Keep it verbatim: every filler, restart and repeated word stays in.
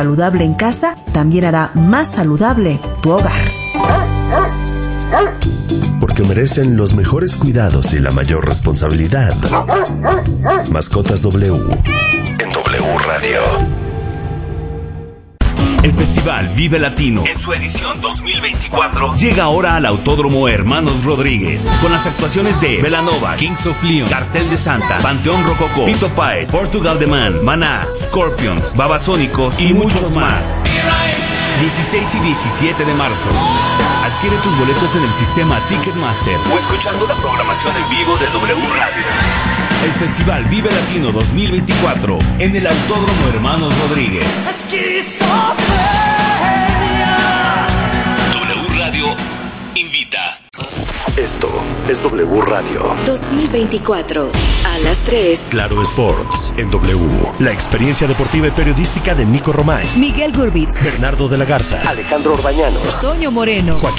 Saludable en casa también hará más saludable tu hogar. Porque merecen los mejores cuidados y la mayor responsabilidad. Mascotas W en W Radio. El Festival Vive Latino, en su edición dos mil veinticuatro, llega ahora al Autódromo Hermanos Rodríguez, con las actuaciones de Belanova, Kings of Leon, Cartel de Santa, Panteón Rococó, Fito Páez, Portugal The Man, Maná, Scorpions, Babasónicos y muchos más. dieciséis y diecisiete de marzo. Adquiere tus boletos en el sistema Ticketmaster o escuchando la programación en vivo de W Radio. El Festival Vive Latino dos mil veinticuatro en el Autódromo Hermanos Rodríguez. W Radio invita. Esto es W Radio. dos mil veinticuatro, a las tres. Claro Sports en W. La experiencia deportiva y periodística de Nico Romay, Miguel Gurbitz, Bernardo de la Garza, Alejandro Orbañanos, Toño Moreno, Joaquín